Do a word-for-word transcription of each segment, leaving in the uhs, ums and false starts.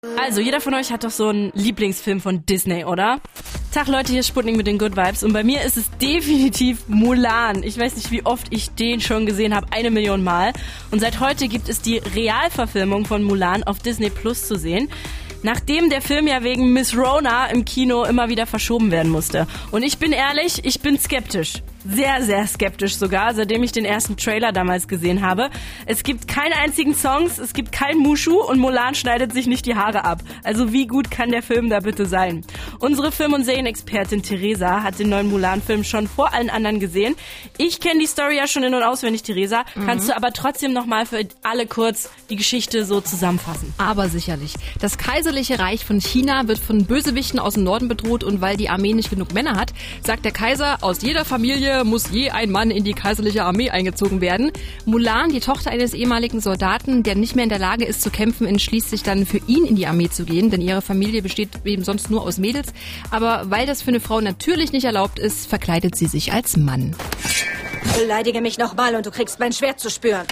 Also, jeder von euch hat doch so einen Lieblingsfilm von Disney, oder? Tag Leute, hier ist Sputnik mit den Good Vibes und bei mir ist es definitiv Mulan. Ich weiß nicht, wie oft ich den schon gesehen habe, eine Million Mal. Und seit heute gibt es die Realverfilmung von Mulan auf Disney Plus zu sehen. Nachdem der Film ja wegen Miss Rona im Kino immer wieder verschoben werden musste. Und ich bin ehrlich, ich bin skeptisch. Sehr, sehr skeptisch sogar, seitdem ich den ersten Trailer damals gesehen habe. Es gibt keinen einzigen Song, es gibt keinen Mushu und Mulan schneidet sich nicht die Haare ab. Also wie gut kann der Film da bitte sein? Unsere Film- und Serienexpertin Theresa hat den neuen Mulan-Film schon vor allen anderen gesehen. Ich kenne die Story ja schon in- und auswendig, Theresa. Mhm. Kannst du aber trotzdem nochmal für alle kurz die Geschichte so zusammenfassen? Aber sicherlich. Das Kaiserliche Reich von China wird von Bösewichten aus dem Norden bedroht und weil die Armee nicht genug Männer hat, sagt der Kaiser, aus jeder Familie muss je ein Mann in die kaiserliche Armee eingezogen werden. Mulan, die Tochter eines ehemaligen Soldaten, der nicht mehr in der Lage ist zu kämpfen, entschließt sich dann für ihn in die Armee zu gehen, denn ihre Familie besteht eben sonst nur aus Mädels. Aber weil das für eine Frau natürlich nicht erlaubt ist, verkleidet sie sich als Mann. Beleidige mich nochmal und du kriegst mein Schwert zu spüren.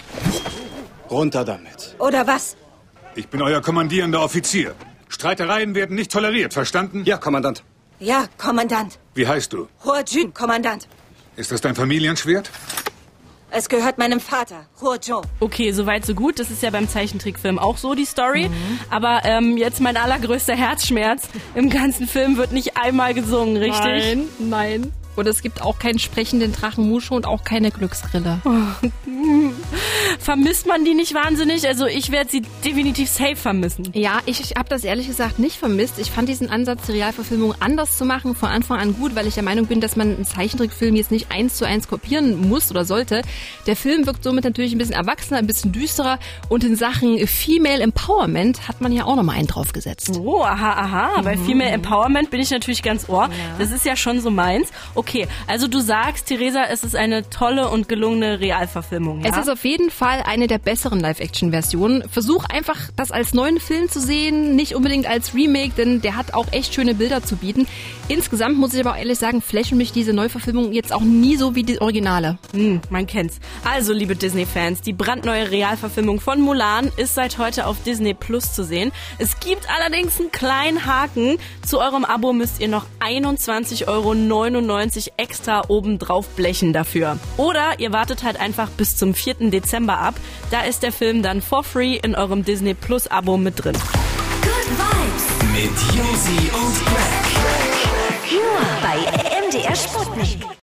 Runter damit. Oder was? Ich bin euer kommandierender Offizier. Streitereien werden nicht toleriert, verstanden? Ja, Kommandant. Ja, Kommandant. Wie heißt du? Hua Jun, Kommandant. Ist das dein Familienschwert? Es gehört meinem Vater, Hua Zhou. Okay, soweit so gut. Das ist ja beim Zeichentrickfilm auch so, die Story. Mhm. Aber ähm, jetzt mein allergrößter Herzschmerz. Im ganzen Film wird nicht einmal gesungen, richtig? Nein, nein. Und es gibt auch keinen sprechenden Drachen Mushu und auch keine Glücksgrille. Oh. Vermisst man die nicht wahnsinnig? Also ich werde sie definitiv safe vermissen. Ja, ich, ich habe das ehrlich gesagt nicht vermisst. Ich fand diesen Ansatz, die Realverfilmung anders zu machen, von Anfang an gut, weil ich der Meinung bin, dass man einen Zeichentrickfilm jetzt nicht eins zu eins kopieren muss oder sollte. Der Film wirkt somit natürlich ein bisschen erwachsener, ein bisschen düsterer und in Sachen Female Empowerment hat man ja auch nochmal einen draufgesetzt. Oh, aha, aha. Mhm. Bei Female Empowerment bin ich natürlich ganz ohr. Ja. Das ist ja schon so meins. Okay, also du sagst, Theresa, es ist eine tolle und gelungene Realverfilmung, ja? Es ist auf jeden Fall eine der besseren Live-Action-Versionen. Versuch einfach, das als neuen Film zu sehen, nicht unbedingt als Remake, denn der hat auch echt schöne Bilder zu bieten. Insgesamt muss ich aber auch ehrlich sagen, flashen mich diese Neuverfilmung jetzt auch nie so wie die Originale. Hm, man kennt's. Also, liebe Disney-Fans, die brandneue Realverfilmung von Mulan ist seit heute auf Disney Plus zu sehen. Es gibt allerdings einen kleinen Haken. Zu eurem Abo müsst ihr noch einundzwanzig Euro neunundneunzig extra obendrauf blechen dafür. Oder ihr wartet halt einfach bis zum vierten Dezember ab. Da ist der Film dann for free in eurem Disney Plus Abo mit drin. Good Vibes mit Josi und Greg. Nur bei M D R Sputnik.